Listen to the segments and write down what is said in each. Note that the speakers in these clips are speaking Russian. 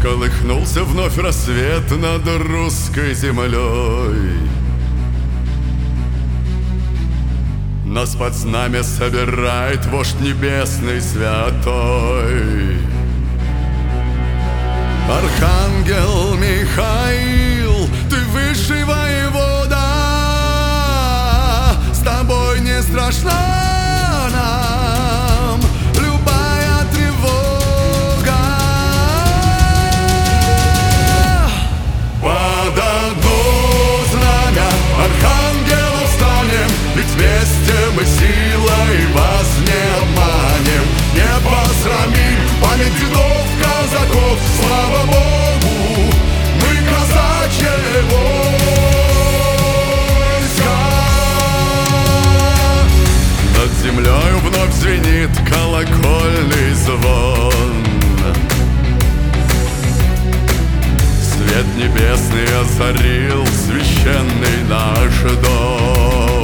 Всколыхнулся вновь рассвет над русской землей. Нас под знамя собирает вождь небесный святой. Архангел Михаил, ты высший воевода, с тобой не страшна нам любая тревога. Под одно знамя архангелов станем, ведь вместе мы силой вас не обманем. Не посрамим память дедов, казаков, слава Богу, мы казачье войско. Над землею вновь звенит колокольный звон. Свет небесный озарил священный наш дом.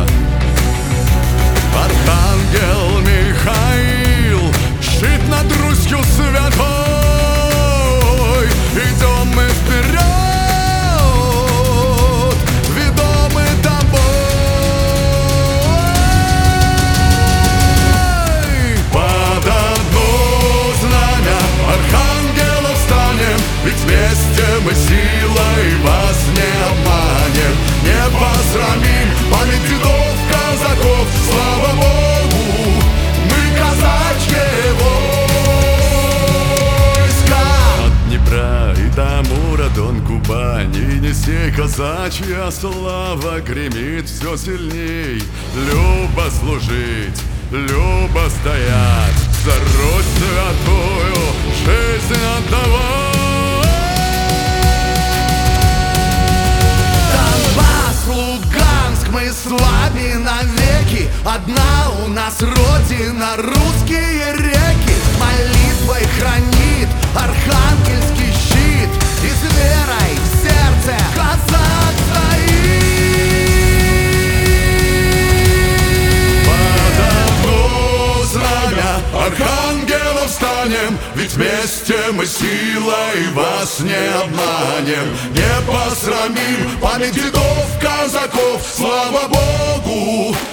Архангел Михаил, щит над Русью святой, идем мы вперед, ведомы тобой. Под одно знамя архангелов станем, ведь вместе мы силой вас не обманем. Не посрамим память дедов, казаков, слава Богу, мы казачье войско. От Днепра и до Амура, Дон, Кубань, и Енисей казачья слава гремит все сильней. Любо служить, любо стоять, за Русь святую жизнь отдавать. Мы с вами навеки, одна у нас родина, русские реки. Молитвой хранит архангельский щит, и с верой в сердце казак стоит. Под одно знамя архангелов станем, ведь вместе мы силой вас не обманем. Не посрамим память дедов, казаков, слава Богу,